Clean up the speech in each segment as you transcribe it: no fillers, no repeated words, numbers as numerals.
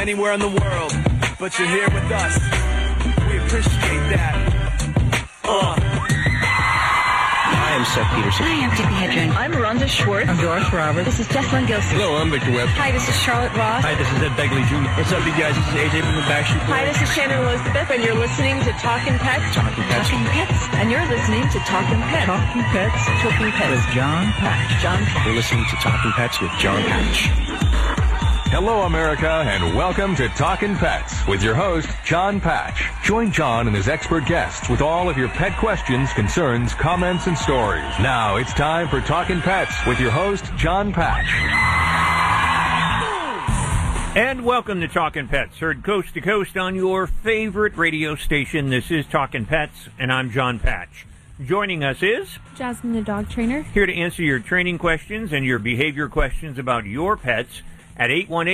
anywhere in the world, but you're here with us. We appreciate that. Hi, I'm Seth Peterson. Hi, I'm Tippi Hedren. I'm Rhonda Schwartz. I'm Doris Roberts. This is Jessalyn Gilson. Hello, I'm Victor Webb. Hi, this is Charlotte Ross. Hi, this is Ed Begley Jr. What's up, you guys? This is AJ from the Backstreet Boys. Hi, this is Shannon Elizabeth, and you're listening to Talkin' Pets. Talking Pets. Talkin' Pets. And you're listening to Talkin' Pets. Talking Pets. Talking Pets. With John Patch. John Patch. You're listening to Talking Pets with John Patch. Hello, America, and welcome to Talkin' Pets with your host, John Patch. Join John and his expert guests with all of your pet questions, concerns, comments, and stories. Now it's time for Talkin' Pets with your host, John Patch. And welcome to Talkin' Pets, heard coast to coast on your favorite radio station. This is Talkin' Pets, and I'm John Patch. Joining us is Jasmine, the dog trainer, here to answer your training questions and your behavior questions about your pets at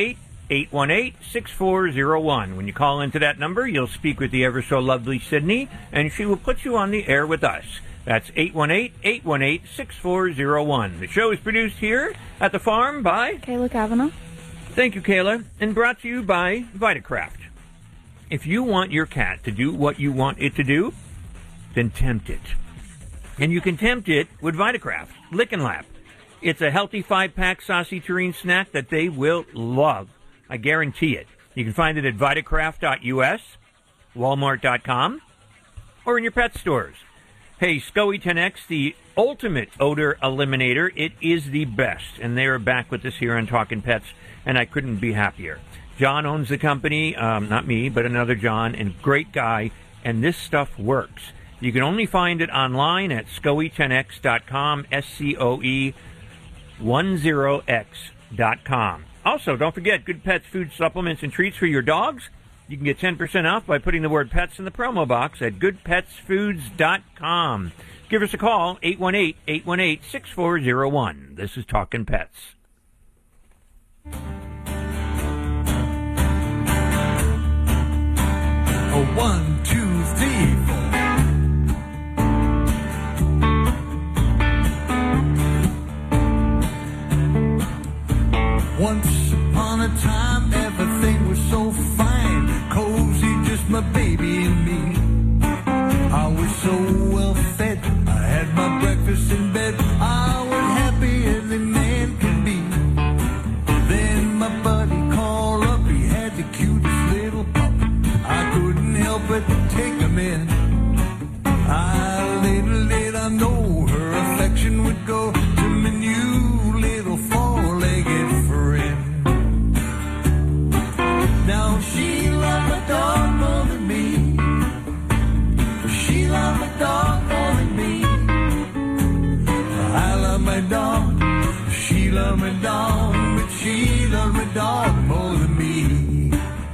818-818-6401. When you call into that number, you'll speak with the ever-so-lovely Sydney, and she will put you on the air with us. That's 818-818-6401. The show is produced here at the farm by Kayla Kavanaugh. Thank you, Kayla, and brought to you by Vitacraft. If you want your cat to do what you want it to do, then tempt it. And you can tempt it with Vitacraft Lick and Lap. It's a healthy 5-pack saucy tureen snack that they will love. I guarantee it. You can find it at Vitacraft.us, Walmart.com, or in your pet stores. Hey, SCOE 10X, the ultimate odor eliminator. It is the best. And they are back with us here on Talkin' Pets, and I couldn't be happier. John owns the company, not me, but another John, and great guy, and this stuff works. You can only find it online at SCOE10X.com, SCOE10X.com. Also, don't forget, Good Pets food supplements and treats for your dogs. You can get 10% off by putting the word pets in the promo box at goodpetsfoods.com. Give us a call, 818-818-6401. This is Talkin' Pets. Oh, 1, 2, 3, 4. Once upon a time, everything was so fine, cozy, just my baby and me. I was so well fed, I had my breakfast in bed, I was happy as a man can be. Then my buddy called up, he had the cutest little pup. I couldn't help but take him in. Little did I know her affection would go to my new little four-legged friend. Now she loved my dog more than me. She loved my dog more than me. I love my dog. She loved my dog, but she loved my dog more than me.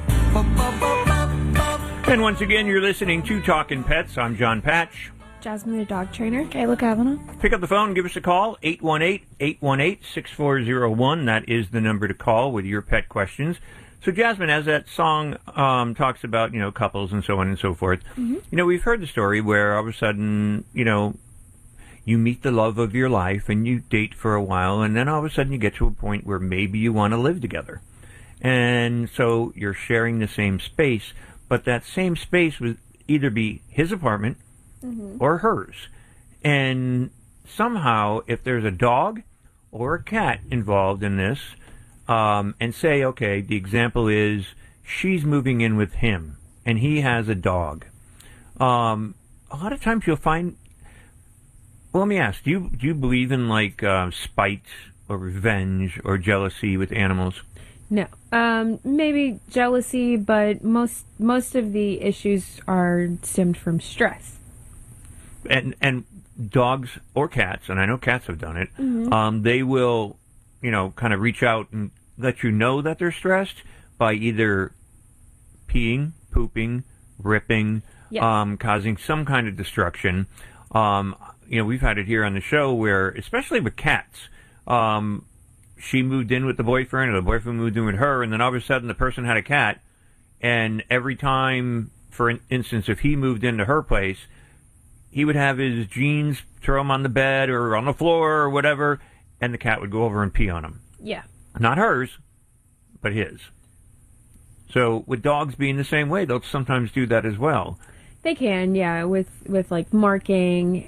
And once again, you're listening to Talkin' Pets. I'm John Patch. Jasmine, the dog trainer, Kayla Kavanaugh. Pick up the phone and give us a call, 818-818-6401. That is the number to call with your pet questions. So, Jasmine, as that song talks about, couples and so on and so forth, we've heard the story where all of a sudden, you meet the love of your life and you date for a while, and then all of a sudden you get to a point where maybe you want to live together. And so you're sharing the same space, but that same space would either be his apartment or hers. And somehow, if there's a dog or a cat involved in this, and say, okay, the example is she's moving in with him, and he has a dog. A lot of times you'll find... Well, let me ask, do you believe in, spite or revenge or jealousy with animals? No. Maybe jealousy, but most of the issues are stemmed from stress. And dogs or cats, and I know cats have done it, they will, kind of reach out and let you know that they're stressed by either peeing, pooping, ripping, causing some kind of destruction. We've had it here on the show where, especially with cats, she moved in with the boyfriend, or the boyfriend moved in with her, and then all of a sudden the person had a cat, and every time, for instance, if he moved into her place, he would have his jeans, throw them on the bed or on the floor or whatever, and the cat would go over and pee on him. Yeah. Not hers, but his. So with dogs being the same way, they'll sometimes do that as well. They can, yeah, with like marking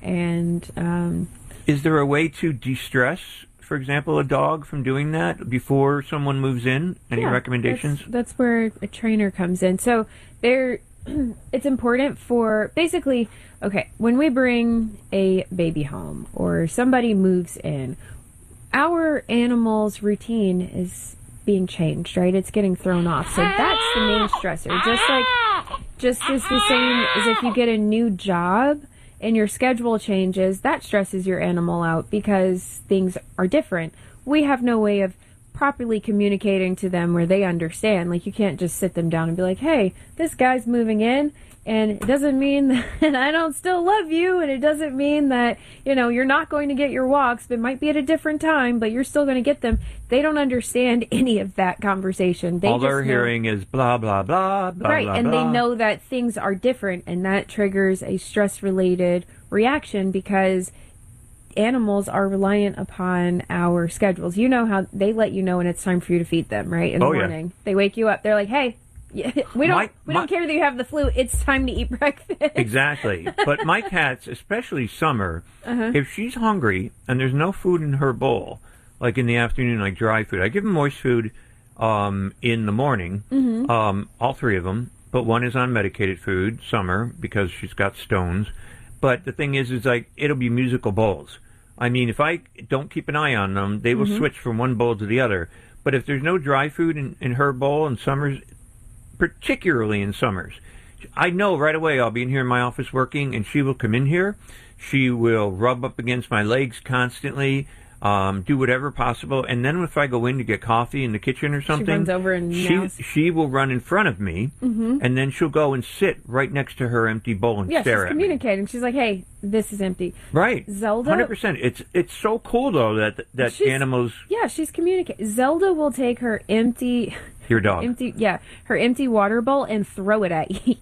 and. Is there a way to de-stress, for example, a dog from doing that before someone moves in? Any recommendations? That's where a trainer comes in. So it's important for basically, okay, when we bring a baby home or somebody moves in, our animal's routine is being changed, right? It's getting thrown off. So that's the main stressor. Just as the same as if you get a new job and your schedule changes, that stresses your animal out because things are different. We have no way of properly communicating to them where they understand. Like, you can't just sit them down and be like, hey, this guy's moving in, and it doesn't mean that I don't still love you, and it doesn't mean that, you're not going to get your walks. It might be at a different time, but you're still going to get them. They don't understand any of that conversation. All they're hearing is blah, blah, blah, blah, right, blah, and blah. they know that things are different, and that triggers a stress-related reaction because animals are reliant upon our schedules. You know how they let you know when it's time for you to feed them, right? In the morning. Yeah. They wake you up. They're like, hey, we don't care that you have the flu. It's time to eat breakfast. Exactly. But my cats, especially Summer, if she's hungry and there's no food in her bowl, like in the afternoon, like dry food, I give them moist food in the morning, all three of them, but one is on medicated food, Summer, because she's got stones. But the thing is like, it'll be musical bowls. I mean, if I don't keep an eye on them, they will switch from one bowl to the other. But if there's no dry food in her bowl in Summer's, particularly in Summers, I know right away I'll be in here in my office working, and she will come in here. She will rub up against my legs constantly, do whatever possible. And then if I go in to get coffee in the kitchen or something, she runs over and she will run in front of me, and then she'll go and sit right next to her empty bowl and stare at me. She's communicating. She's like, hey, this is empty. Right. Zelda? 100%. It's so cool, though, that animals... Yeah, she's communicating. Zelda will take her empty... Your dog. Her empty water bowl and throw it at you.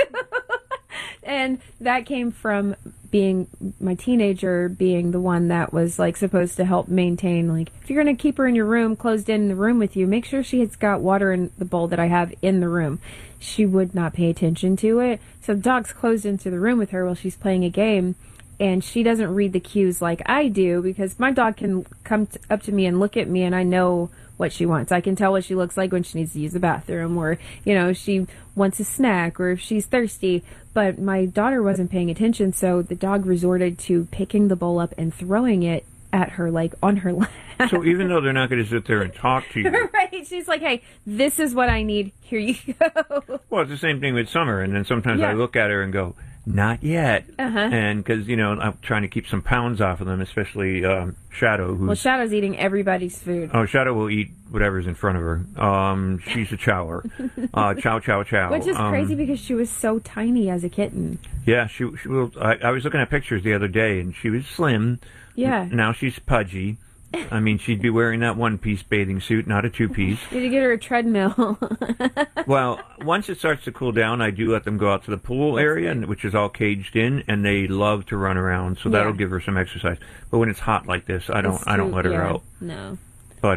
And that came from being my teenager being the one that was like supposed to help maintain, like, if you're going to keep her in your room, closed in the room with you, make sure she has got water in the bowl that I have in the room. She would not pay attention to it. So the dog's closed into the room with her while she's playing a game, and she doesn't read the cues like I do, because my dog can come up to me and look at me and I know what she wants. I can tell what she looks like when she needs to use the bathroom, or, she wants a snack, or if she's thirsty. But my daughter wasn't paying attention, so the dog resorted to picking the bowl up and throwing it at her, like, on her lap. So even though they're not going to sit there and talk to you. Right. She's like, hey, this is what I need. Here you go. Well, it's the same thing with Summer. And then sometimes I look at her and go, not yet. And because, I'm trying to keep some pounds off of them, especially Shadow. Shadow's eating everybody's food. Oh, Shadow will eat whatever's in front of her. She's a chower. Chow, chow, chow. Which is crazy because she was so tiny as a kitten. Yeah, she will. I was looking at pictures the other day, and she was slim. Yeah. Now she's pudgy. I mean, she'd be wearing that one-piece bathing suit, not a two-piece. Need to get her a treadmill. Well, once it starts to cool down, I do let them go out to the pool area, which is all caged in, and they love to run around, so that'll give her some exercise. But when it's hot like this, I don't let her out. No. But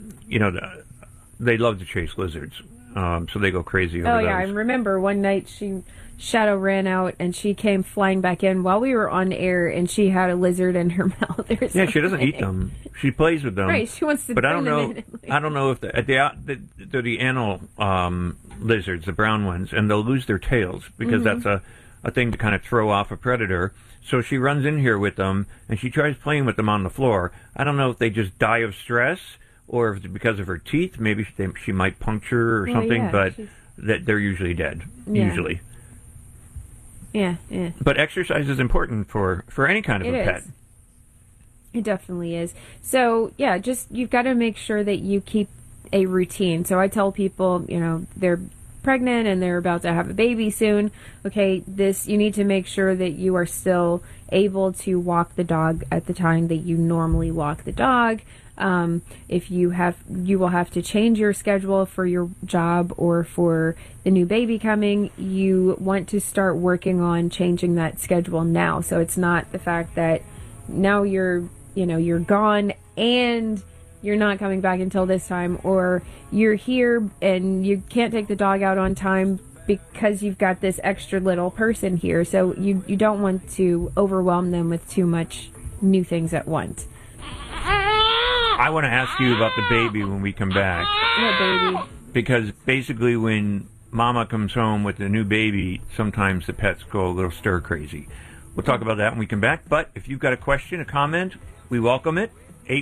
they love to chase lizards, so they go crazy over those. I remember one night Shadow ran out and she came flying back in while we were on air, and she had a lizard in her mouth. Yeah, she doesn't eat them. She plays with them. Right, she wants to. But I don't know. I don't know if they're the anal lizards, the brown ones, and they'll lose their tails because that's a thing to kind of throw off a predator. So she runs in here with them and she tries playing with them on the floor. I don't know if they just die of stress or if it's because of her teeth. Maybe she might puncture or something, but that they're usually dead. Yeah. Usually. Yeah. But exercise is important for any kind of a pet. It definitely is. So, you've got to make sure that you keep a routine. So I tell people, they're pregnant and they're about to have a baby soon. Okay, you need to make sure that you are still able to walk the dog at the time that you normally walk the dog. If you will have to change your schedule for your job or for the new baby coming. You want to start working on changing that schedule now. So it's not the fact that now you're gone and you're not coming back until this time, or you're here and you can't take the dog out on time because you've got this extra little person here. So you don't want to overwhelm them with too much new things at once. I want to ask you about the baby when we come back. What baby? Because basically when Mama comes home with a new baby, sometimes the pets go a little stir crazy. We'll talk about that when we come back. But if you've got a question, a comment, we welcome it.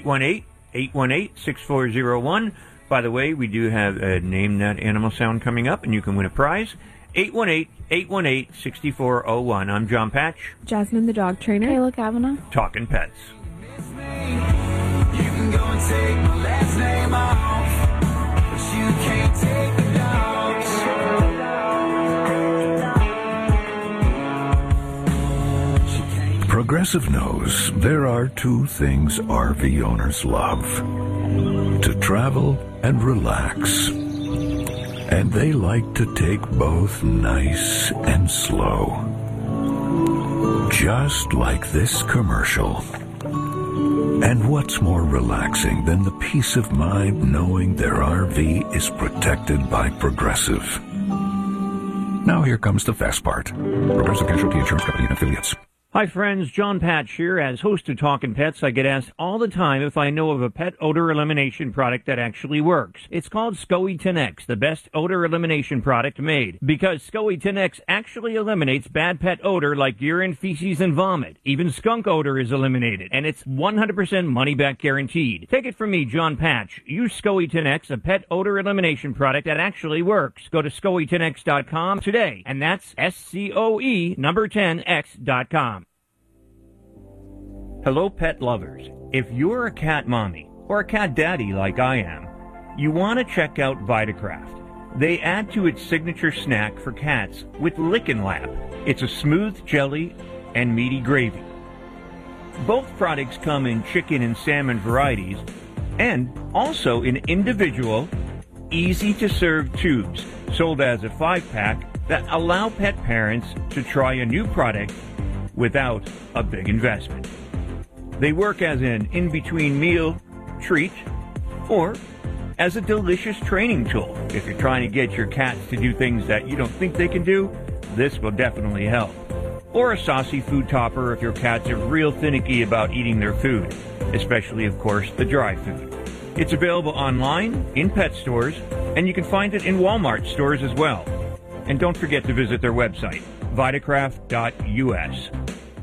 818-818-6401. By the way, we do have a Name That Animal Sound coming up, and you can win a prize. 818-818-6401. I'm John Patch. Jasmine, the dog trainer. Kayla Kavanaugh. Talking Pets. You can go and take my last name off, but you can't take the dogs. Progressive knows there are two things RV owners love: to travel and relax. And they like to take both nice and slow. Just like this commercial. And what's more relaxing than the peace of mind knowing their RV is protected by Progressive? Now here comes the fast part. Progressive Casualty Insurance Company and Affiliates. Hi friends, John Patch here. As host of Talkin' Pets, I get asked all the time if I know of a pet odor elimination product that actually works. It's called SCOE 10X, the best odor elimination product made. Because SCOE 10X actually eliminates bad pet odor like urine, feces, and vomit. Even skunk odor is eliminated, and it's 100% money-back guaranteed. Take it from me, John Patch. Use SCOE 10X, a pet odor elimination product that actually works. Go to SCOE10X.com today, and that's SCOE number 10X.com. Hello, pet lovers. If you're a cat mommy or a cat daddy like I am, you want to check out Vitacraft. They add to its signature snack for cats with Lickin' Lap. It's a smooth jelly and meaty gravy. Both products come in chicken and salmon varieties and also in individual, easy-to-serve tubes sold as a 5-pack that allow pet parents to try a new product without a big investment. They work as an in-between meal treat or as a delicious training tool. If you're trying to get your cats to do things that you don't think they can do, this will definitely help. Or a saucy food topper if your cats are real finicky about eating their food, especially, of course, the dry food. It's available online, in pet stores, and you can find it in Walmart stores as well. And don't forget to visit their website, vitacraft.us.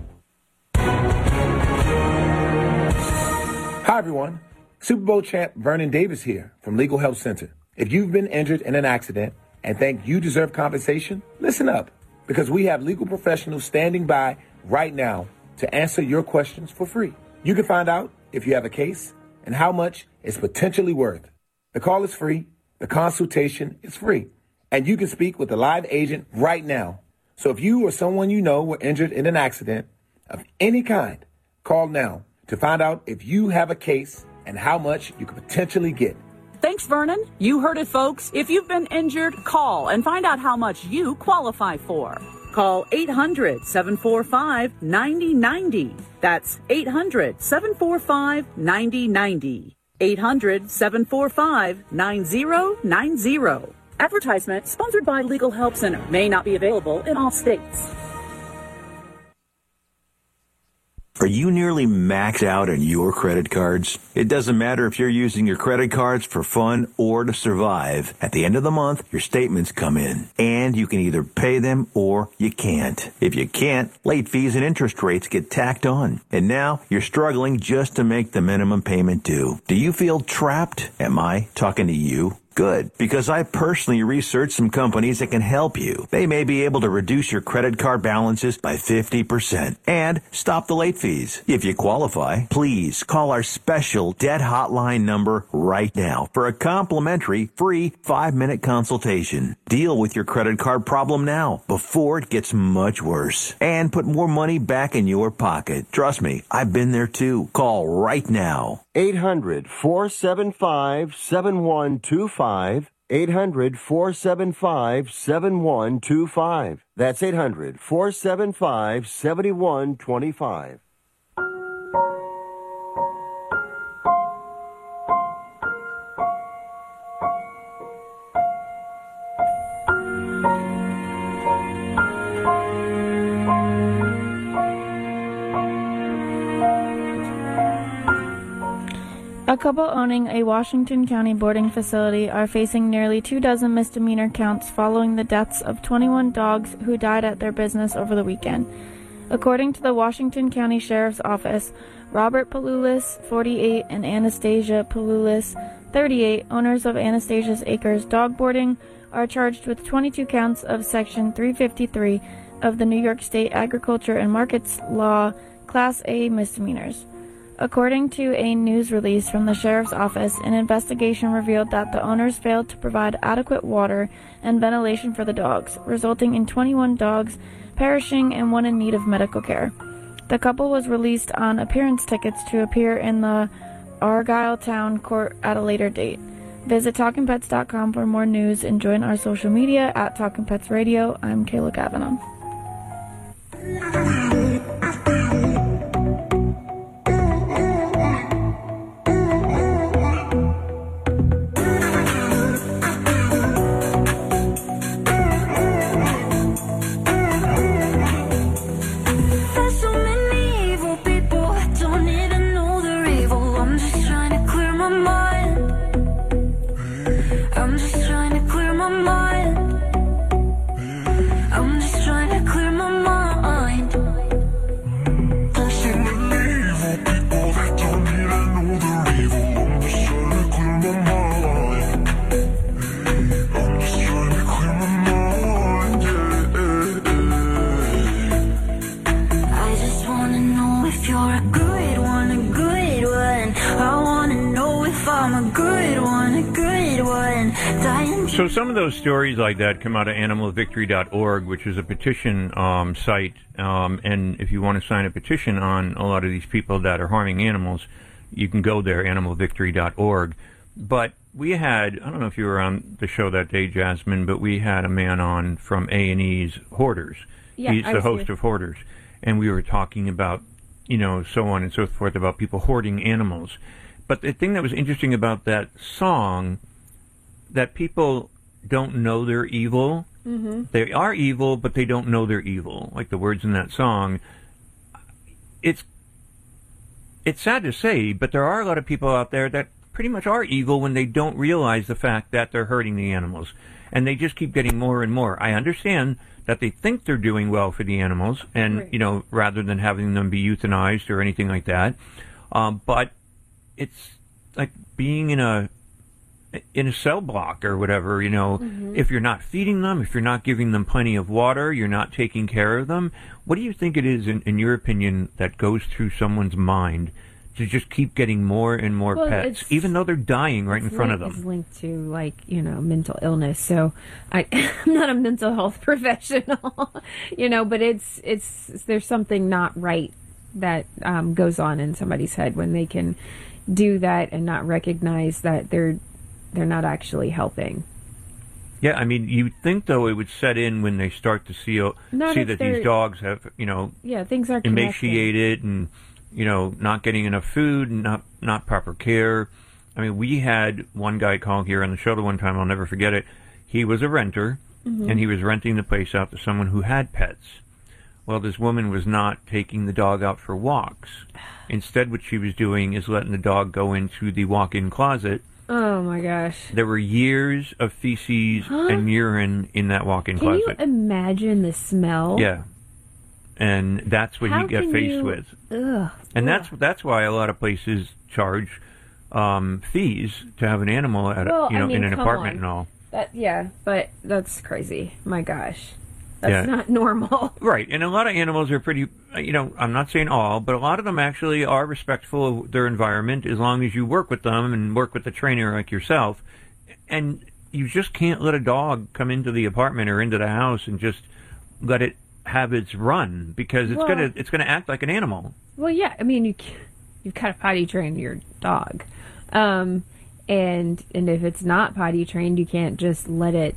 Hi, everyone. Super Bowl champ Vernon Davis here from Legal Help Center. If you've been injured in an accident and think you deserve compensation, listen up, because we have legal professionals standing by right now to answer your questions for free. You can find out if you have a case and how much it's potentially worth. The call is free. The consultation is free. And you can speak with a live agent right now. So if you or someone you know were injured in an accident of any kind, call now to find out if you have a case and how much you could potentially get. Thanks, Vernon. You heard it, folks. If you've been injured, call and find out how much you qualify for. Call 800-745-9090. That's 800-745-9090. 800-745-9090. Advertisement sponsored by Legal Help Center. May not be available in all states. Are you nearly maxed out on your credit cards? It doesn't matter if you're using your credit cards for fun or to survive. At the end of the month, your statements come in, and you can either pay them or you can't. If you can't, late fees and interest rates get tacked on. And now you're struggling just to make the minimum payment due. Do you feel trapped? Am I talking to you? Good, because I personally researched some companies that can help you. They may be able to reduce your credit card balances by 50% and stop the late fees. If you qualify, please call our special debt hotline number right now for a complimentary free 5-minute consultation. Deal with your credit card problem now before it gets much worse and put more money back in your pocket. Trust me, I've been there too. Call right now. 800-475-7125. 800-475-7125. That's 800-475-7125. A couple owning a Washington County boarding facility are facing nearly 24 misdemeanor counts following the deaths of 21 dogs who died at their business over the weekend. According to the Washington County Sheriff's Office, Robert Palulis, 48, and Anastasia Palulis, 38, owners of Anastasia's Acres Dog Boarding, are charged with 22 counts of Section 353 of the New York State Agriculture and Markets Law, Class A misdemeanors. According to a news release from the Sheriff's Office, an investigation revealed that the owners failed to provide adequate water and ventilation for the dogs, resulting in 21 dogs perishing and one in need of medical care. The couple was released on appearance tickets to appear in the Argyle Town Court at a later date. Visit TalkingPets.com for more news and join our social media at Talking Pets Radio. I'm Kayla Kavanaugh. So some of those stories like that come out of animalvictory.org, which is a petition site. And if you want to sign a petition on a lot of these people that are harming animals, you can go there, animalvictory.org. But we had, I don't know if you were on the show that day, Jasmine, but we had a man on from A&E's Hoarders. Yeah, he's the host of Hoarders. And we were talking about, so on and so forth, about people hoarding animals. But the thing that was interesting about that song, that people don't know they're evil. Mm-hmm. They are evil, but they don't know they're evil. Like the words in that song. It's sad to say, but there are a lot of people out there that pretty much are evil when they don't realize the fact that they're hurting the animals. And they just keep getting more and more. I understand that they think they're doing well for the animals, and, right. Rather than having them be euthanized or anything like that. But it's like being in a cell block or whatever, mm-hmm. If you're not feeding them, if you're not giving them plenty of water, you're not taking care of them. What do you think it is, in your opinion, that goes through someone's mind to just keep getting more and more pets, even though they're dying right in front of them? It's linked to, mental illness. So I'm not a mental health professional, but there's something not right that goes on in somebody's head when they can do that and not recognize that they're not actually helping. Yeah, I mean, you'd think, though, it would set in when they start to see that these dogs have, things are emaciated and, not getting enough food and not proper care. I mean, we had one guy call here on the show the one time, I'll never forget it. He was a renter, mm-hmm. and he was renting the place out to someone who had pets. Well, this woman was not taking the dog out for walks. Instead, what she was doing is letting the dog go into the walk-in closet. Oh, my gosh. There were years of feces and urine in that walk-in closet. Can you imagine the smell? Yeah. And that's what you get faced with. Ugh. And that's why a lot of places charge fees to have an animal at in an apartment and all. But that's crazy. My gosh. That's not normal. Right. And a lot of animals are pretty, I'm not saying all, but a lot of them actually are respectful of their environment as long as you work with them and work with a trainer like yourself. And you just can't let a dog come into the apartment or into the house and just let it have its run, because it's gonna act like an animal. Well, yeah. I mean, you've got to potty train your dog. And if it's not potty trained, you can't just let it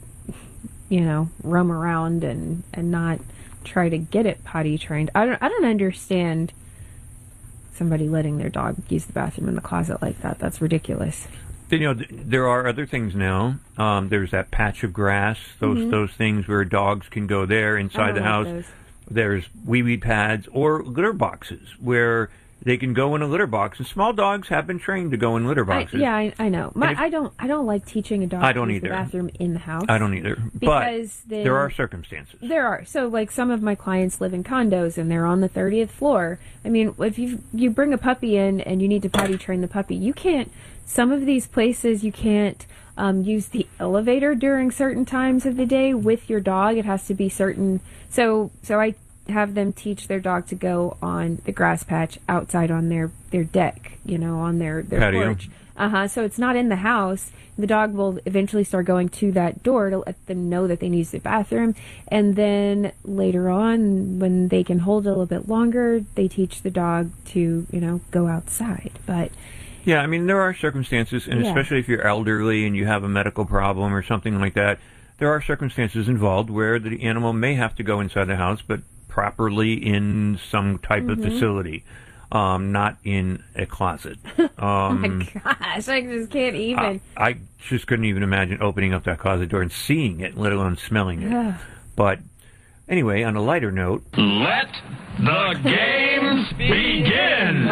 roam around and not try to get it potty trained. I don't understand somebody letting their dog use the bathroom in the closet like that. That's ridiculous. There are other things now. There's that patch of grass, those things where dogs can go there inside the house. Those. There's wee-wee pads or litter boxes where They can go in a litter box, and small dogs have been trained to go in litter boxes. I know. I don't like teaching a dog to use the bathroom in the house. I don't either. Because but there are circumstances. There are. So, like, some of my clients live in condos, and they're on the 30th floor. I mean, if you bring a puppy in and you need to potty train the puppy, you can't. Some of these places you can't use the elevator during certain times of the day with your dog. It has to be certain. So I have them teach their dog to go on the grass patch outside on their deck, on their patio. Porch. So it's not in the house. The dog will eventually start going to that door to let them know that they need the bathroom. And then later on, when they can hold it a little bit longer, they teach the dog to, go outside. But yeah, I mean, there are circumstances, and especially if you're elderly and you have a medical problem or something like that, there are circumstances involved where the animal may have to go inside the house, but properly in some type of facility, not in a closet. Oh my gosh, I just can't even. I just couldn't even imagine opening up that closet door and seeing it, let alone smelling it. But anyway, on a lighter note, let the games begin!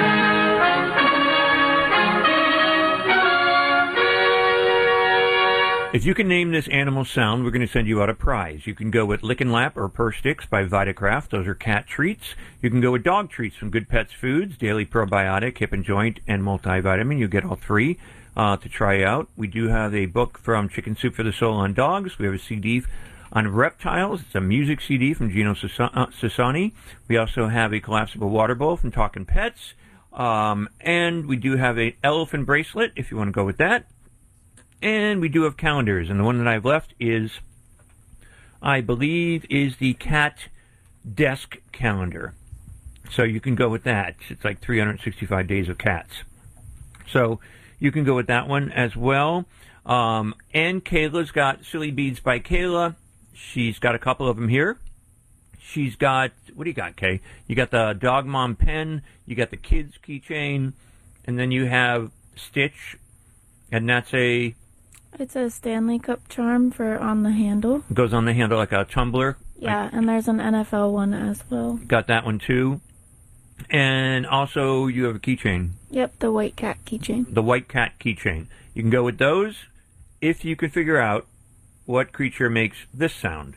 If you can name this animal sound, we're going to send you out a prize. You can go with Lick and Lap or Purr Sticks by Vitacraft. Those are cat treats. You can go with dog treats from Good Pets Foods, Daily Probiotic, Hip and Joint, and Multivitamin. You get all three to try out. We do have a book from Chicken Soup for the Soul on dogs. We have a CD on reptiles. It's a music CD from Gino Sassani. We also have a collapsible water bowl from Talkin' Pets. And we do have an elephant bracelet, if you want to go with that. And we do have calendars, and the one that I've left is, I believe, is the cat desk calendar. So you can go with that. It's like 365 days of cats. So you can go with that one as well. And Kayla's got Silly Beads by Kayla. She's got a couple of them here. She's got, what do you got, Kay? You got the Dog Mom pen, you got the kids keychain, and then you have Stitch, and that's a... It's a Stanley Cup charm for on the handle. It goes on the handle like a tumbler. Yeah, and there's an NFL one as well. Got that one too. And also you have a keychain. Yep, the white cat keychain. The white cat keychain. You can go with those if you can figure out what creature makes this sound.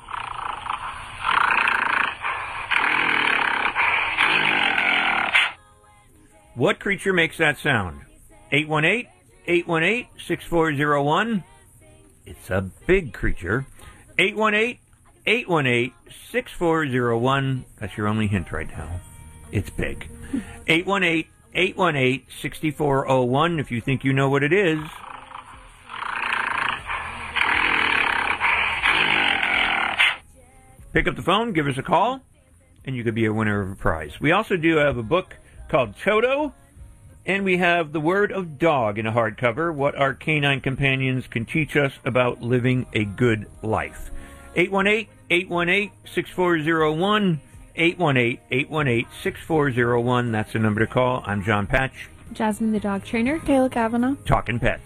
What creature makes that sound? 818-818-6401. It's a big creature. 818-818-6401. That's your only hint right now. It's big. 818-818-6401 if you think you know what it is. Pick up the phone, give us a call, and you could be a winner of a prize. We also do have a book called Toto, and we have The Word of Dog in a hardcover, what our canine companions can teach us about living a good life. 818-818-6401, 818-818-6401. That's the number to call. I'm John Patch. Jasmine the dog trainer. Kayla Kavanaugh. Talking Pets.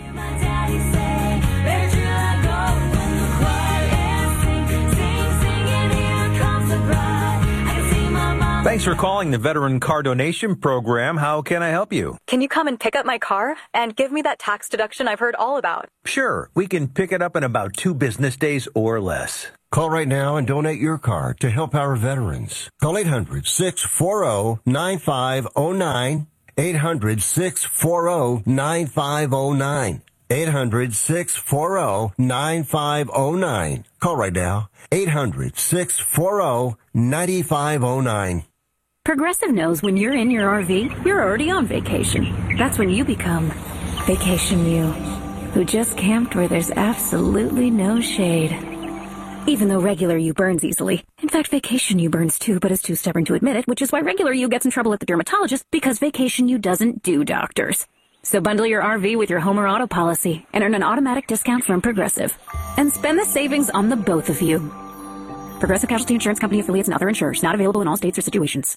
Thanks for calling the Veteran Car Donation Program. How can I help you? Can you come and pick up my car and give me that tax deduction I've heard all about? Sure. We can pick it up in about 2 business days or less. Call right now and donate your car to help our veterans. Call 800-640-9509. 800-640-9509. 800-640-9509. Call right now. 800-640-9509. Progressive knows when you're in your RV, you're already on vacation. That's when you become Vacation You, who just camped where there's absolutely no shade. Even though regular you burns easily. In fact, Vacation You burns too, but is too stubborn to admit it, which is why regular you gets in trouble at the dermatologist, because Vacation You doesn't do doctors. So bundle your RV with your home or auto policy and earn an automatic discount from Progressive. And spend the savings on the both of you. Progressive Casualty Insurance Company affiliates and other insurers. Not available in all states or situations.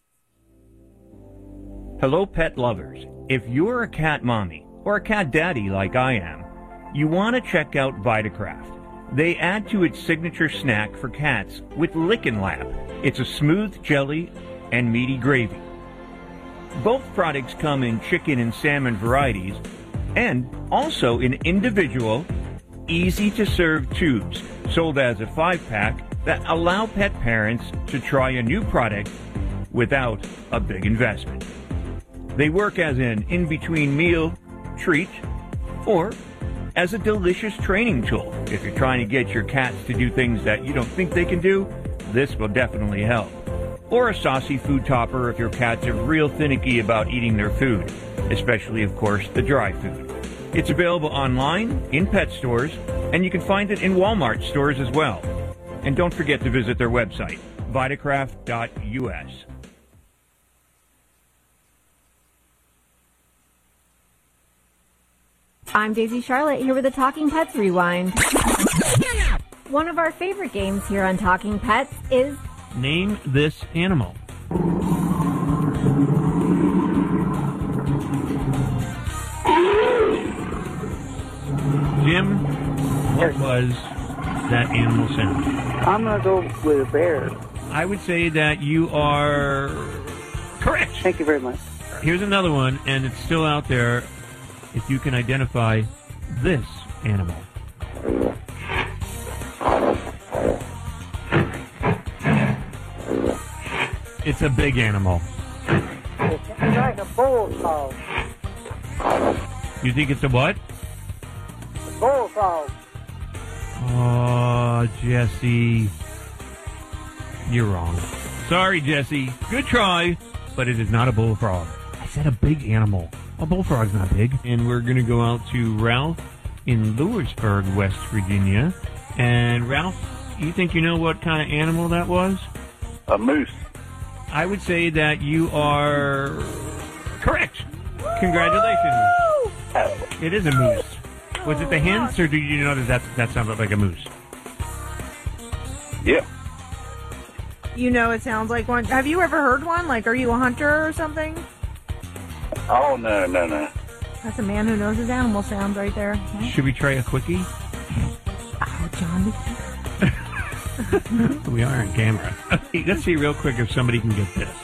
Hello, pet lovers. If you're a cat mommy or a cat daddy like I am, you want to check out Vitacraft. They add to its signature snack for cats with Lick and Lap. It's a smooth jelly and meaty gravy. Both products come in chicken and salmon varieties and also in individual, easy-to-serve tubes sold as a 5-pack that allow pet parents to try a new product without a big investment. They work as an in-between meal treat or as a delicious training tool. If you're trying to get your cats to do things that you don't think they can do, this will definitely help. Or a saucy food topper if your cats are real finicky about eating their food, especially, of course, the dry food. It's available online, in pet stores, and you can find it in Walmart stores as well. And don't forget to visit their website, Vitacraft.us. I'm Daisy Charlotte here with the Talking Pets Rewind. One of our favorite games here on Talking Pets is Name this animal. Jim, what was that animal sound? I'm going to go with a bear. I would say that you are correct. Thank you very much. Here's another one, and it's still out there. If you can identify this animal. It's a big animal. It's like a bullfrog. You think it's a what? A bullfrog. Oh, Jesse. You're wrong. Sorry, Jesse. Good try, but it is not a bullfrog. I said a big animal. A bullfrog's not big. And we're going to go out to Ralph in Lewisburg, West Virginia. And Ralph, you think you know what kind of animal that was? A moose. I would say that you are correct. Congratulations. It is a moose. Was it the hens, or did you know that sounded like a moose? Yeah. You know it sounds like one. Have you ever heard one? Like, are you a hunter or something? Oh, no. That's a man who knows his animal sounds right there. Should we try a quickie? Oh, John. We are on camera. Okay, let's see real quick if somebody can get this.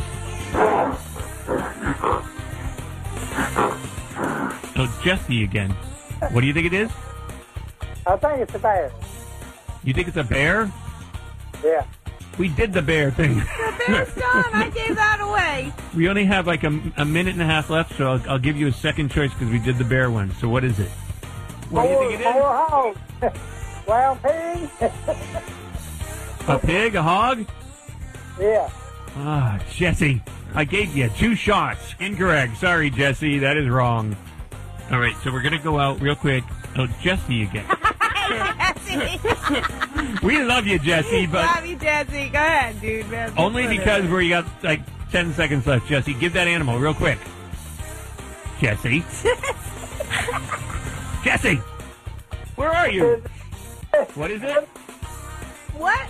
Oh, Jesse again. What do you think it is? I think it's a bear. You think it's a bear? Yeah. We did the bear thing. The bear's done. I gave that away. We only have like a minute and a half left, so I'll give you a second choice because we did the bear one. So what is it? What do you think it is? Four hogs. Wild pig. A pig? A hog? Yeah. Ah, Jesse, I gave you 2 shots. Incorrect. Sorry, Jesse. That is wrong. All right, so we're going to go out real quick. Oh, Jesse again. Jesse. We love you, Jesse, but... Love you, Jesse. Go ahead, dude. Man. Only because we got like 10 seconds left. Jesse, give that animal real quick. Jesse. Jesse! Where are you? What is it? What?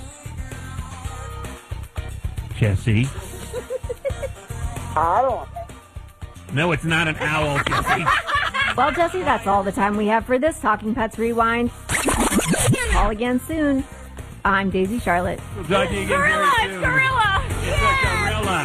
Jesse. I don't. No, it's not an owl, Jesse. Well, Jesse, that's all the time we have for this Talking Pets Rewind. Call again soon. I'm Daisy Charlotte. We'll talk to you again Gorilla! very soon. It's Gorilla! It's a gorilla.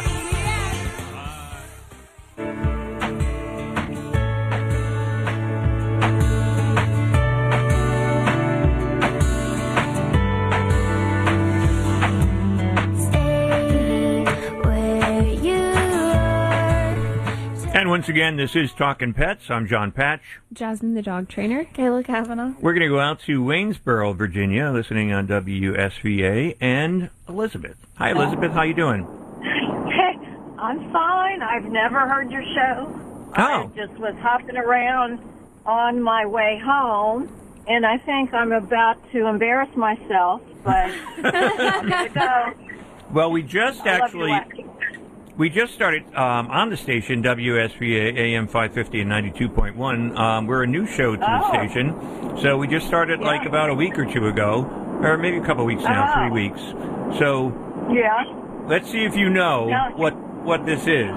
And once again, this is Talkin' Pets. I'm John Patch. Jasmine, the dog trainer. Kayla Kavanaugh. We're going to go out to Waynesboro, Virginia, listening on WSVA, and Elizabeth. Hi, Elizabeth. How you doing? Hey, I'm fine. I've never heard your show. I just was hopping around on my way home, and I think I'm about to embarrass myself, but I'm going to go. Well, we just started on the station, WSVA AM 550 and 92.1. We're a new show to the station, so we just started like about a week or two ago, or maybe a couple of weeks now, 3 weeks. So let's see if you know what this is.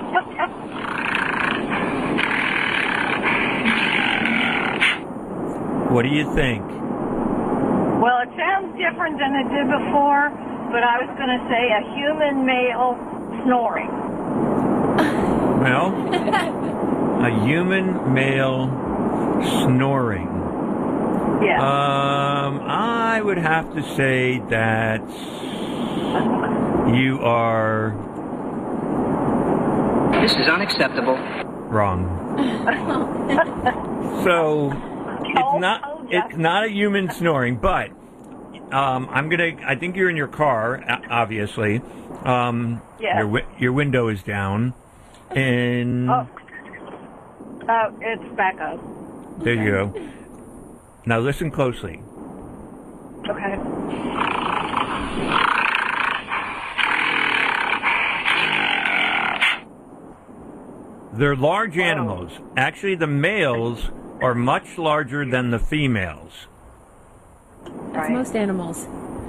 What do you think? Well, it sounds different than it did before, but I was going to say a human male snoring. Well, a human male snoring. Yeah. I would have to say that you are... This is unacceptable. Wrong. So, it's not a human snoring, but I think you're in your car, obviously. Yeah. Your window is down, and it's back up. there you go. Now listen closely. Okay. They're large animals. Actually, the males are much larger than the females. That's most animals.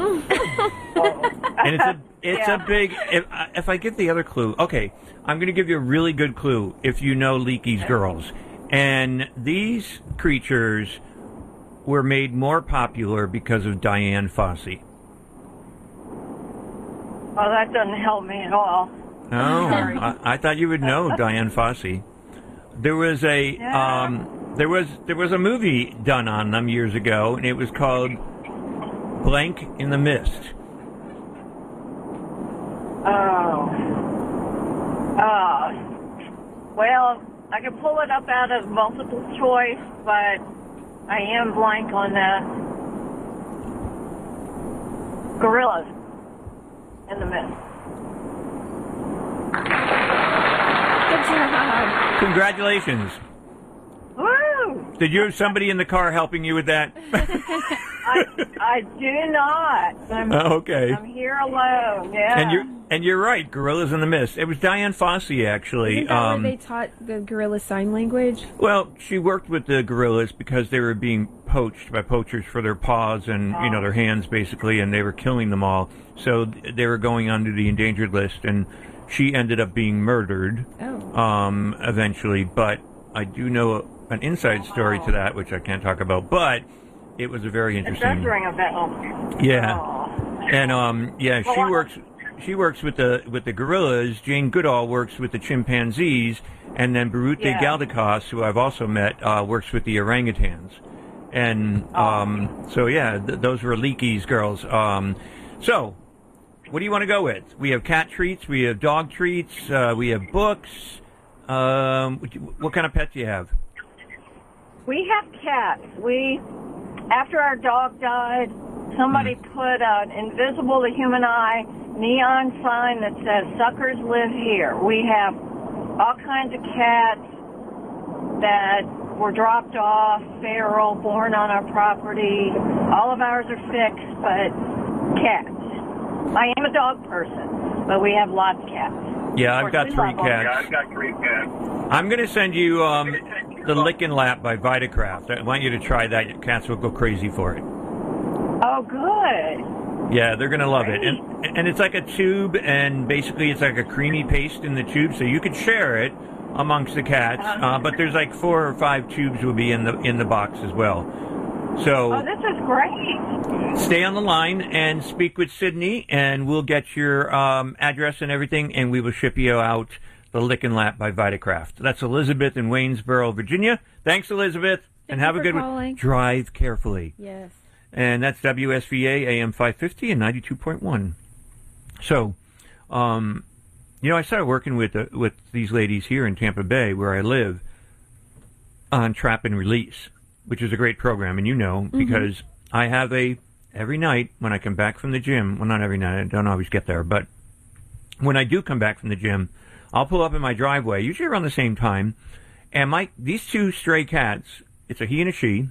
And it's a big... If I give the other clue... Okay, I'm going to give you a really good clue if you know Leakey's Girls. And these creatures were made more popular because of Diane Fossey. Well, that doesn't help me at all. Oh, I thought you would know Diane Fossey. There was a there was a movie done on them years ago, and it was called Blank in the Mist. Well, I could pull it up out of multiple choice, but I am blank on that. Gorillas in the Mist. Good job. Congratulations. Woo! Did you have somebody in the car helping you with that? I do not. Okay. I'm here alone. Yeah. And you're right. Gorillas in the Mist. It was Diane Fossey, actually. Isn't that where they taught the gorilla sign language? Well, she worked with the gorillas because they were being poached by poachers for their paws and their hands, basically, and they were killing them all. So they were going onto the endangered list, and she ended up being murdered. Eventually. But I do know an inside story to that, which I can't talk about. But it was a very interesting. It does ring a bell. Yeah, and she works with the gorillas. Jane Goodall works with the chimpanzees, and then Birute Galdikas, who I've also met, works with the orangutans. And those were Leakey's Girls. So, what do you want to go with? We have cat treats, we have dog treats, we have books. What kind of pet do you have? We have cats. After our dog died, somebody put an invisible to human eye neon sign that says "Suckers live here." We have all kinds of cats that were dropped off, feral, born on our property. All of ours are fixed, but cats. I am a dog person, but we have lots of cats. Yeah, I've got 3 cats. Yeah, I've got 3 cats. I'm going to send you the Lick and Lap by Vitacraft. I want you to try that. Your cats will go crazy for it. Oh, good. Yeah, they're going to love it. And it's like a tube, and basically it's like a creamy paste in the tube, so you could share it amongst the cats. But there's like 4 or 5 tubes will be in the box as well. So this is great. Stay on the line and speak with Sydney, and we'll get your address and everything, and we will ship you out the Lick and Lap by Vitacraft. That's Elizabeth in Waynesboro, Virginia. Thanks, Elizabeth, and have a good one. Drive carefully. Yes. And that's WSVA AM 550 and 92.1. So, I started working with these ladies here in Tampa Bay, where I live, on Trap and Release, which is a great program, and because I have every night when I come back from the gym, well, not every night, I don't always get there, but when I do come back from the gym, I'll pull up in my driveway, usually around the same time, and these 2 stray cats, it's a he and a she,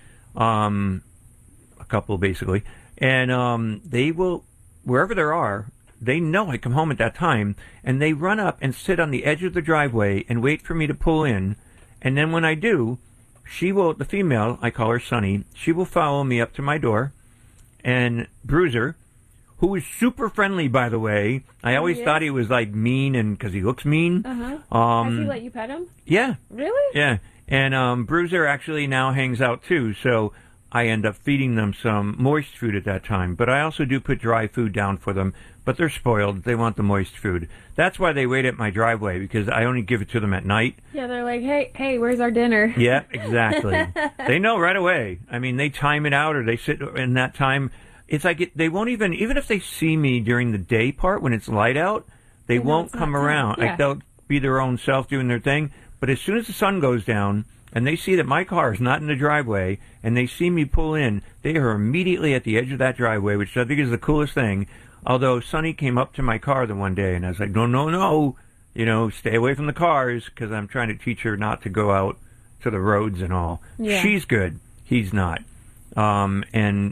a couple basically, and they will, wherever they are, they know I come home at that time, and they run up and sit on the edge of the driveway and wait for me to pull in, and then when I do, the female, I call her Sunny, she will follow me up to my door, and Bruiser, who is super friendly, by the way. I always thought he was like mean, and because he looks mean. Has he let you pet him? Yeah. Really? Yeah. And Bruiser actually now hangs out too, so I end up feeding them some moist food at that time. But I also do put dry food down for them. but they're spoiled. They want the moist food. That's why they wait at my driveway, because I only give it to them at night. Yeah, they're like, hey, where's our dinner? Yeah, exactly. They know right away. I mean, they time it out, or they sit in that time. It's like they won't even if they see me during the day part when it's light out, they won't come around. Yeah. Like, they'll be their own self doing their thing. But as soon as the sun goes down and they see that my car is not in the driveway and they see me pull in, they are immediately at the edge of that driveway, which I think is the coolest thing. Although Sonny came up to my car the one day and I was like, no, stay away from the cars, because I'm trying to teach her not to go out to the roads and all. Yeah. She's good. He's not. And,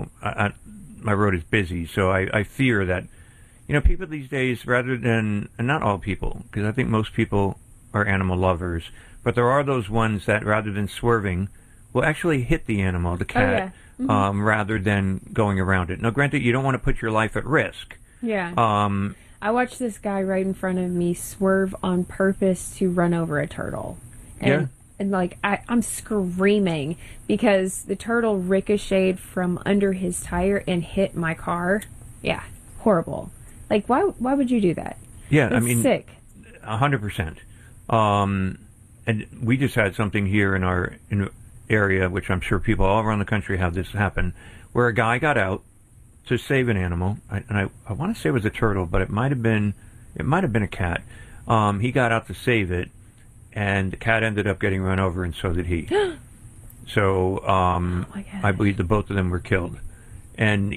my road is busy, so I fear that, people these days, rather than, and not all people, because I think most people are animal lovers, but there are those ones that, rather than swerving, will actually hit the animal, the cat, rather than going around it. Now, granted, you don't want to put your life at risk. Yeah. I watched this guy right in front of me swerve on purpose to run over a turtle. And I'm screaming because the turtle ricocheted from under his tire and hit my car. Yeah, horrible. Like, why would you do that? Yeah, It's sick. 100%. And we just had something here in our area, which I'm sure people all around the country have this happen, where a guy got out to save an animal. I want to say it was a turtle, but it might have been a cat. He got out to save it, and the cat ended up getting run over, and so did he. So I believe the both of them were killed. And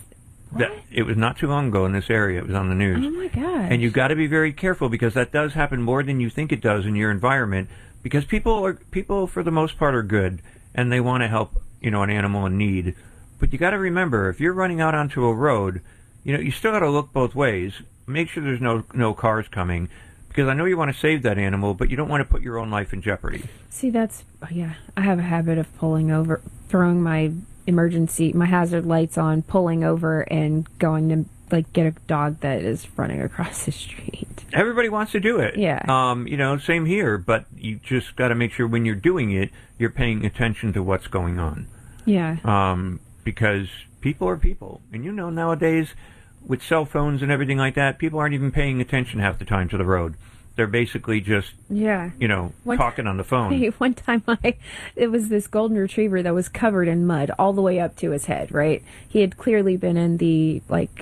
it was not too long ago in this area. It was on the news. Oh my gosh. And you've got to be very careful, because that does happen more than you think it does in your environment, because people for the most part are good, and they want to help, an animal in need. But you got to remember, if you're running out onto a road, you still got to look both ways. Make sure there's no cars coming, because I know you want to save that animal, but you don't want to put your own life in jeopardy. See, I have a habit of pulling over, throwing my hazard lights on, pulling over, and going to get a dog that is running across the street. Everybody wants to do it. Yeah. Same here, but you just got to make sure when you're doing it, you're paying attention to what's going on. Yeah. Because people are people. And nowadays, with cell phones and everything like that, people aren't even paying attention half the time to the road. They're basically just, talking on the phone. Hey, one time it was this golden retriever that was covered in mud all the way up to his head, right? He had clearly been in the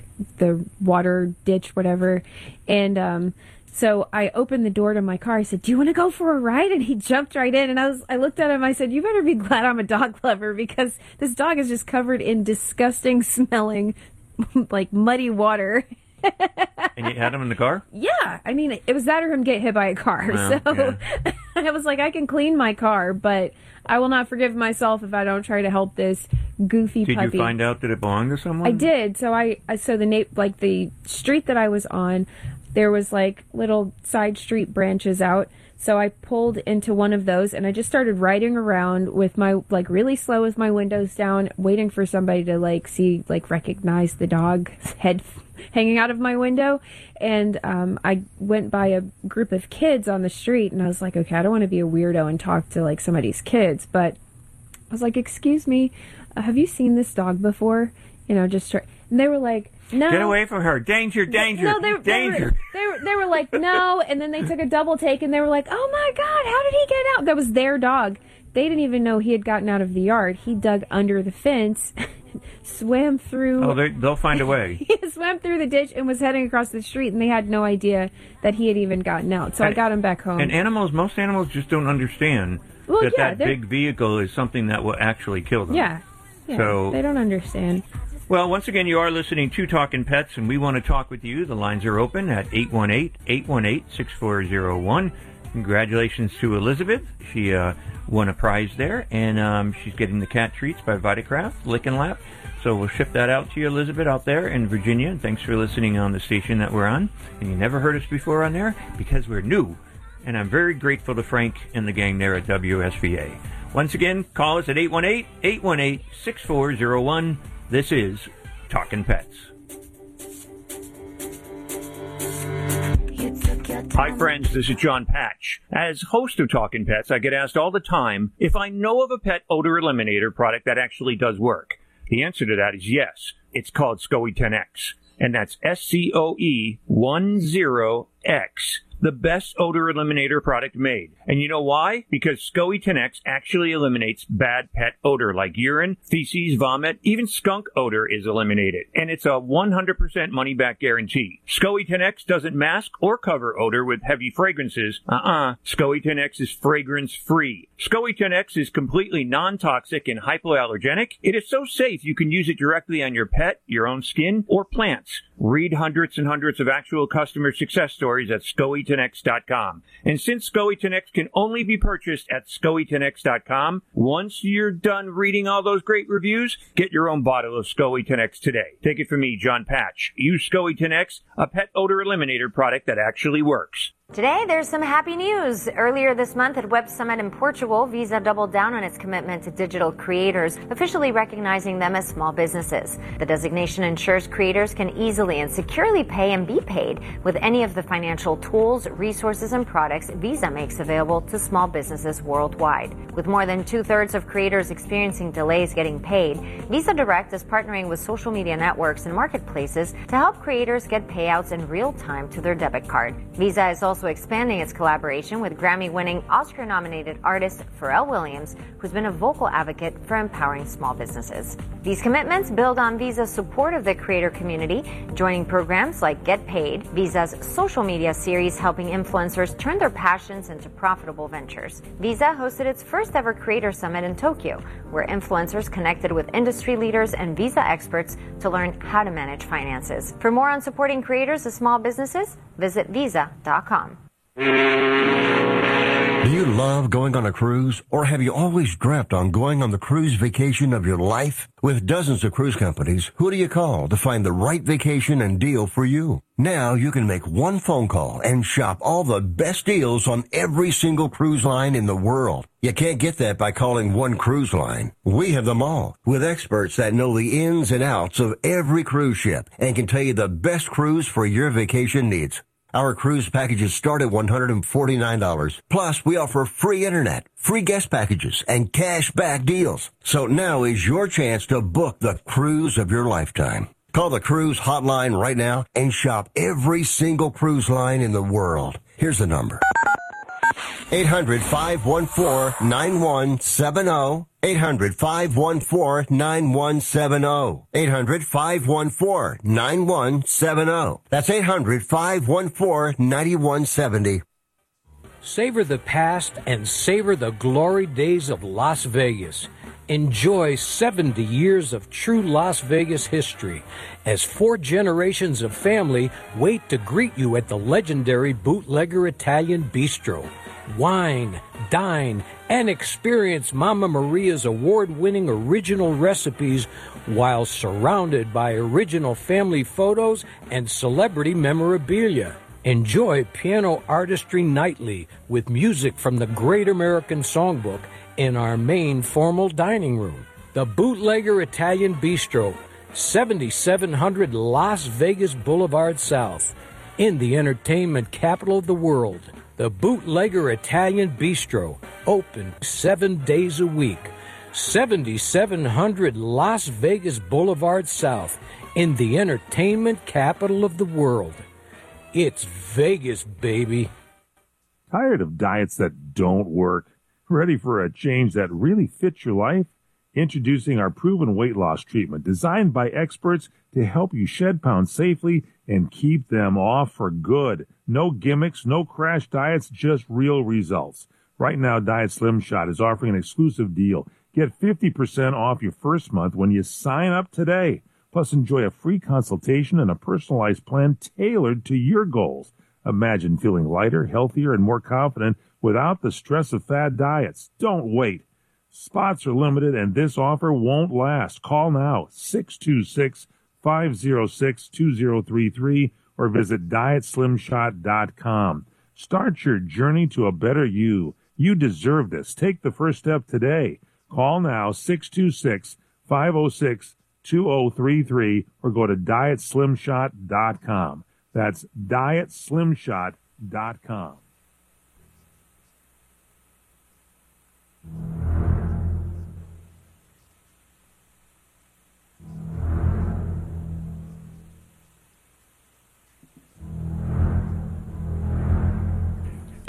water ditch, whatever. And so I opened the door to my car. I said, "Do you want to go for a ride?" And he jumped right in. And I looked at him. I said, "You better be glad I'm a dog lover, because this dog is just covered in disgusting smelling, muddy water." And you had him in the car? Yeah. I mean, it was that or him get hit by a car. Well, so I was like, I can clean my car, but I will not forgive myself if I don't try to help this goofy puppy. Did you find out that it belonged to someone? I did. So the street that I was on, there was little side street branches out. So I pulled into one of those, and I just started riding around with my, really slow with my windows down, waiting for somebody to, recognize the dog's head hanging out of my window. And I went by a group of kids on the street, and I was like, okay, I don't want to be a weirdo and talk to, somebody's kids. But I was like, excuse me, have you seen this dog before? And they were like, no. Get away from her. Danger, danger, danger. They were like, no. And then they took a double take, and they were like, oh my God, how did he get out? That was their dog. They didn't even know he had gotten out of the yard. He dug under the fence, swam through. Oh, they'll find a way. He swam through the ditch and was heading across the street, and they had no idea that he had even gotten out. So I got him back home. And most animals just don't understand that big vehicle is something that will actually kill them. Yeah. So they don't understand. Well, once again, you are listening to Talkin' Pets, and we want to talk with you. The lines are open at 818-818-6401. Congratulations to Elizabeth. She won a prize there, and she's getting the cat treats by Vitacraft, Lick and Lap. So we'll ship that out to you, Elizabeth, out there in Virginia. And thanks for listening on the station that we're on. And you never heard us before on there because we're new. And I'm very grateful to Frank and the gang there at WSVA. Once again, call us at 818-818-6401. This is Talkin' Pets. Hi, friends. This is John Patch. As host of Talkin' Pets, I get asked all the time if I know of a pet odor eliminator product that actually does work. The answer to that is yes. It's called SCOE 10X. and that's SCOE10X. The best odor eliminator product made. And you know why? Because SCOE 10X actually eliminates bad pet odor like urine, feces, vomit, even skunk odor is eliminated. And it's a 100% money-back guarantee. SCOE 10X doesn't mask or cover odor with heavy fragrances. SCOE 10X is fragrance-free. SCOE 10X is completely non-toxic and hypoallergenic. It is so safe you can use it directly on your pet, your own skin, or plants. Read hundreds and hundreds of actual customer success stories at SCOE10X.com. And since SCOE 10X can only be purchased at SCOE10X.com, once you're done reading all those great reviews, get your own bottle of SCOE 10X today. Take it from me, John Patch. Use SCOE 10X, a pet odor eliminator product that actually works. Today, there's some happy news. Earlier this month at Web Summit in Portugal, Visa doubled down on its commitment to digital creators, officially recognizing them as small businesses. The designation ensures creators can easily and securely pay and be paid with any of the financial tools, resources, and products Visa makes available to small businesses worldwide. With more than 2/3 of creators experiencing delays getting paid, Visa Direct is partnering with social media networks and marketplaces to help creators get payouts in real time to their debit card. Visa is also expanding its collaboration with Grammy-winning, Oscar-nominated artist Pharrell Williams, who's been a vocal advocate for empowering small businesses. These commitments build on Visa's support of the creator community, joining programs like Get Paid, Visa's social media series helping influencers turn their passions into profitable ventures. Visa hosted its first ever Creator Summit in Tokyo, where influencers connected with industry leaders and Visa experts to learn how to manage finances. For more on supporting creators of small businesses, visit visa.com. Do you love going on a cruise, or have you always dreamt on going on the cruise vacation of your life? With dozens of cruise companies, who do you call to find the right vacation and deal for you? Now you can make one phone call and shop all the best deals on every single cruise line in the world. You can't get that by calling one cruise line. We have them all, with experts that know the ins and outs of every cruise ship and can tell you the best cruise for your vacation needs. Our cruise packages start at $149. Plus, we offer free internet, free guest packages, and cash back deals. So now is your chance to book the cruise of your lifetime. Call the cruise hotline right now and shop every single cruise line in the world. Here's the number. 800-514-9170. 800-514-9170. 800-514-9170. That's 800-514-9170. Savor the past and savor the glory days of Las Vegas. Enjoy 70 years of true Las Vegas history as 4 generations of family wait to greet you at the legendary Bootlegger Italian Bistro. Wine, dine, and experience Mama Maria's award-winning original recipes while surrounded by original family photos and celebrity memorabilia. Enjoy piano artistry nightly with music from the Great American Songbook in our main formal dining room. The Bootlegger Italian Bistro, 7700 Las Vegas Boulevard South, in the entertainment capital of the world. The Bootlegger Italian Bistro, open 7 days a week. 7700 Las Vegas Boulevard South, in the entertainment capital of the world. It's Vegas, baby. Tired of diets that don't work? Ready for a change that really fits your life? Introducing our proven weight loss treatment designed by experts to help you shed pounds safely and keep them off for good. No gimmicks, no crash diets, just real results. Right now, Diet Slim Shot is offering an exclusive deal. Get 50% off your first month when you sign up today. Plus, enjoy a free consultation and a personalized plan tailored to your goals. Imagine feeling lighter, healthier, and more confident without the stress of fad diets. Don't wait. Spots are limited, and this offer won't last. Call now, 626-506-2033, or visit DietSlimShot.com. Start your journey to a better you. You deserve this. Take the first step today. Call now, 626-506-2033, or go to DietSlimShot.com. That's DietSlimShot.com.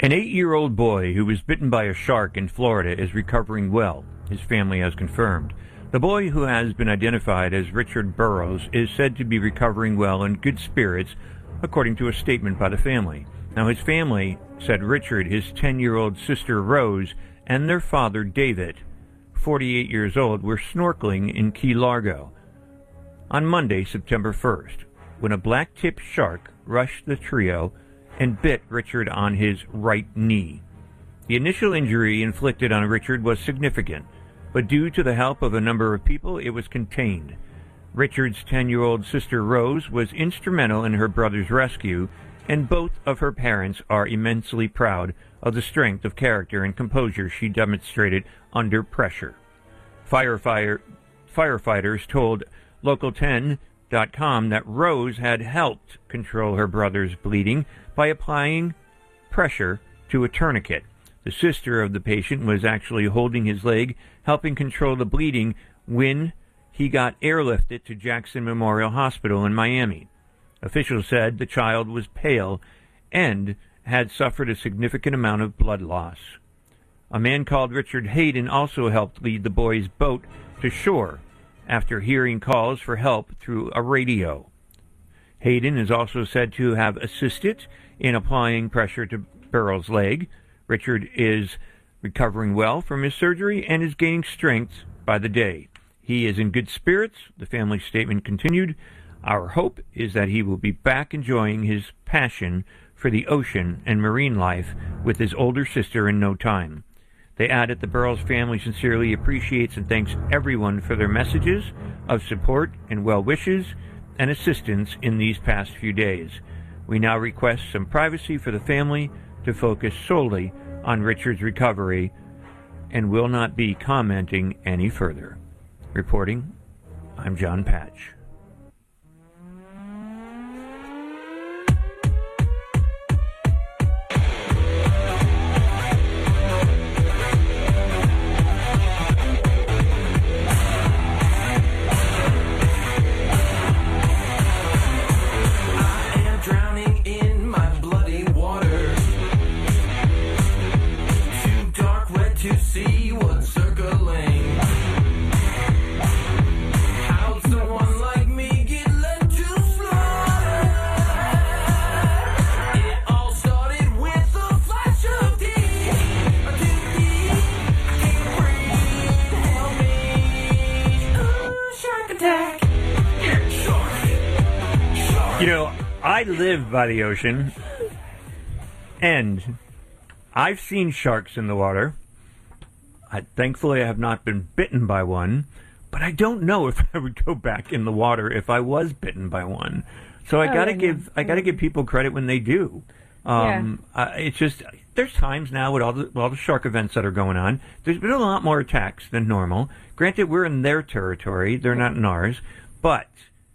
An 8-year-old boy who was bitten by a shark in Florida is recovering well, his family has confirmed. The boy, who has been identified as Richard Burrows, is said to be recovering well and good spirits, according to a statement by the family. Now, his family said Richard, his 10-year-old sister Rose, and their father David, 48 years old, were snorkeling in Key Largo on Monday, September 1st, when a black-tipped shark rushed the trio and bit Richard on his right knee. The initial injury inflicted on Richard was significant, but due to the help of a number of people, it was contained. Richard's 10-year-old sister Rose was instrumental in her brother's rescue, and both of her parents are immensely proud of the strength of character and composure she demonstrated under pressure. Firefighters told Local10.com that Rose had helped control her brother's bleeding by applying pressure to a tourniquet. The sister of the patient was actually holding his leg, helping control the bleeding when he got airlifted to Jackson Memorial Hospital in Miami. Officials said the child was pale and had suffered a significant amount of blood loss. A man called Richard Hayden also helped lead the boy's boat to shore after hearing calls for help through a radio. Hayden is also said to have assisted in applying pressure to Burrows' leg. Richard is recovering well from his surgery and is gaining strength by the day. He is in good spirits, the family statement continued. Our hope is that he will be back enjoying his passion for the ocean and marine life with his older sister in no time. They added the Burrows family sincerely appreciates and thanks everyone for their messages of support and well wishes and assistance in these past few days. We now request some privacy for the family to focus solely on Richard's recovery and will not be commenting any further. Reporting, I'm John Patch. To see what's circling. How'd someone like me get led to slaughter? It all started with a flash of deep. Too deep, I can't breathe. Help me. Ooh, shark attack. Shark. You know, I live by the ocean, and I've seen sharks in the water. Thankfully, I have not been bitten by one, but I don't know if I would go back in the water if I was bitten by one. So I gotta give people credit when they do. It's just there's times now with all the shark events that are going on. There's been a lot more attacks than normal. Granted, we're in their territory; they're not in ours. But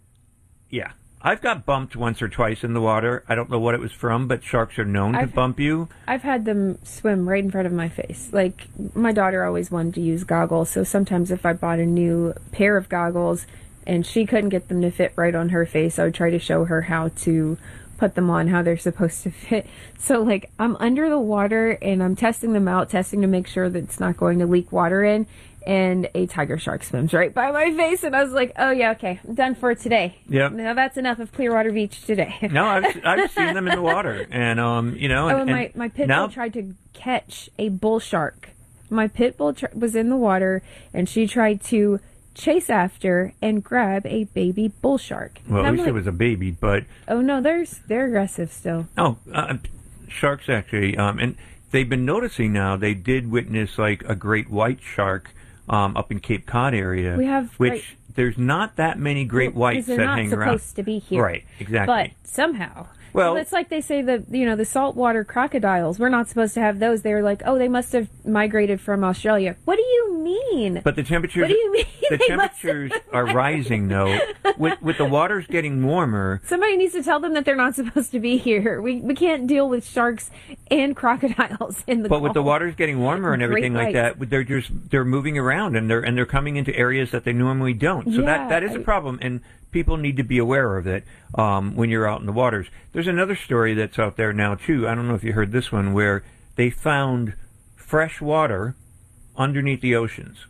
yeah, I've got bumped once or twice in the water. I don't know what it was from, but sharks are known to bump you. I've had them swim right in front of my face. Like, my daughter always wanted to use goggles, so sometimes if I bought a new pair of goggles and she couldn't get them to fit right on her face, I would try to show her how to put them on, how they're supposed to fit. So, like, I'm under the water and I'm testing them out, testing to make sure that it's not going to leak water in, and a tiger shark swims right by my face, and I was like, oh yeah, okay, I'm done for today. Yep. Now that's enough of Clearwater Beach today. No, I've seen them in the water, and you know. And my pit bull tried to catch a bull shark. My pit bull was in the water, and she tried to chase after and grab a baby bull shark. Well, at least it was a baby, but oh no, they're aggressive still. Oh, sharks actually, and they've been noticing now. They did witness like a great white shark. Up in Cape Cod area, there's not that many great whites that hang around. They're not supposed to be here, right? Exactly. But somehow, well, it's like they say the saltwater crocodiles. We're not supposed to have those. They're like, oh, they must have migrated from Australia. What do you mean? But the temperatures. What do you mean? The temperatures are rising, though. With the waters getting warmer. Somebody needs to tell them that they're not supposed to be here. We can't deal with sharks and crocodiles in the. But with the waters getting warmer and everything like that, they're moving around and they're coming into areas that they normally don't. So that is a problem, and people need to be aware of it when you're out in the waters. There's another story that's out there now too. I don't know if you heard this one, where they found fresh water underneath the oceans.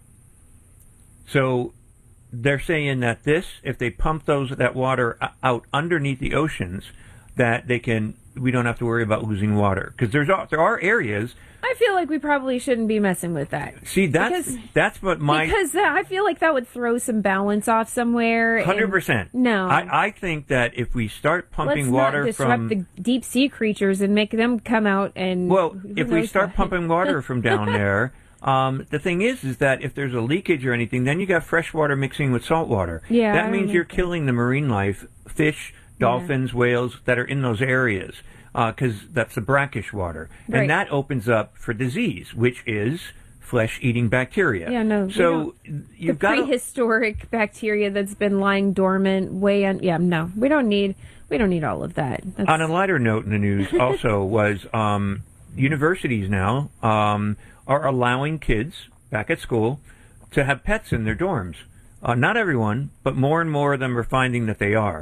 So they're saying that if they pump that water out underneath the oceans, that we don't have to worry about losing water. Because there are areas. I feel like we probably shouldn't be messing with that. See, that's what because I feel like that would throw some balance off somewhere. 100%. No, I think that if we start pumping let's water not disrupt the deep sea creatures and make them come out and. Well, if we start pumping water from down there, the thing is that if there's a leakage or anything, then you got fresh water mixing with salt water. Yeah, that means you're killing the marine life, fish, dolphins, whales that are in those areas. Because that's the brackish water. Right. And that opens up for disease, which is flesh-eating bacteria. Yeah, no. So you've got prehistoric bacteria that's been lying dormant no. We don't need all of that. On a lighter note in the news also was universities now are allowing kids back at school to have pets in their dorms. Not everyone, but more and more of them are finding that they are.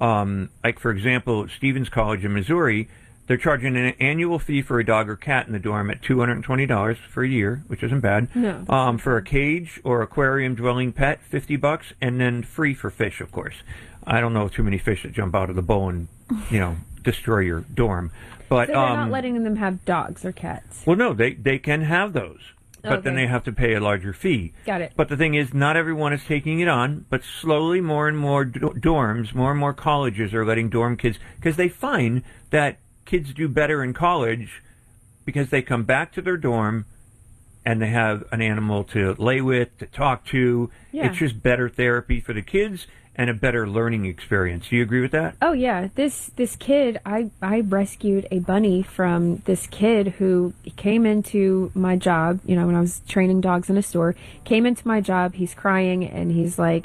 Like, for example, Stevens College in Missouri, they're charging an annual fee for a dog or cat in the dorm at $220 for a year, which isn't bad. No. For a cage or aquarium dwelling pet, $50, and then free for fish, of course. I don't know too many fish that jump out of the bowl and, destroy your dorm. But so they're not letting them have dogs or cats. Well, no, they can have those. But then they have to pay a larger fee. Got it. But the thing is, not everyone is taking it on, but slowly more and more dorms, more and more colleges are letting dorm kids, because they find that kids do better in college because they come back to their dorm and they have an animal to lay with, to talk to. Yeah. It's just better therapy for the kids and a better learning experience. Do you agree with that? Oh yeah, this kid, I rescued a bunny from this kid who came into my job, when I was training dogs in a store, came into my job, he's crying and he's like,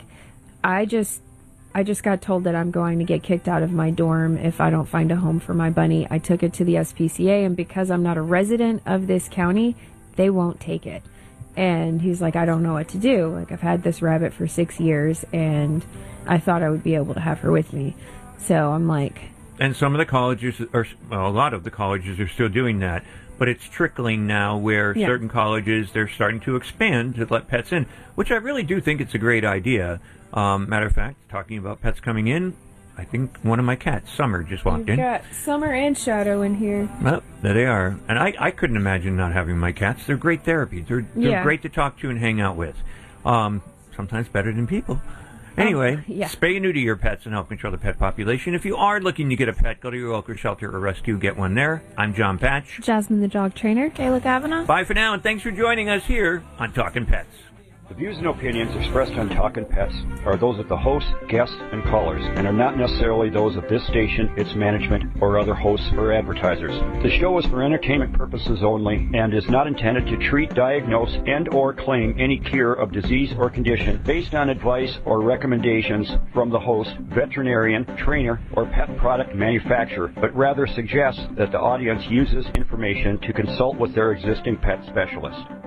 I just got told that I'm going to get kicked out of my dorm if I don't find a home for my bunny. I took it to the SPCA, and because I'm not a resident of this county, they won't take it. And he's like, I don't know what to do. Like, I've had this rabbit for 6 years, and I thought I would be able to have her with me. So I'm like... And some of the colleges, a lot of the colleges are still doing that. But it's trickling now where certain colleges, they're starting to expand to let pets in, which I really do think it's a great idea. Matter of fact, talking about pets coming in, I think one of my cats, Summer, just walked in. You've got Summer and Shadow in here. Well, there they are. And I couldn't imagine not having my cats. They're great therapy. They're great to talk to and hang out with. Sometimes better than people. Anyway, spay and neuter your pets and help control the pet population. If you are looking to get a pet, go to your local shelter or rescue, get one there. I'm John Patch. Jasmine the dog trainer. Kayla Kavanaugh. Bye for now, and thanks for joining us here on Talkin' Pets. The views and opinions expressed on Talkin' Pets are those of the host, guests, and callers, and are not necessarily those of this station, its management, or other hosts or advertisers. The show is for entertainment purposes only and is not intended to treat, diagnose, and/or claim any cure of disease or condition based on advice or recommendations from the host, veterinarian, trainer, or pet product manufacturer, but rather suggests that the audience uses information to consult with their existing pet specialist.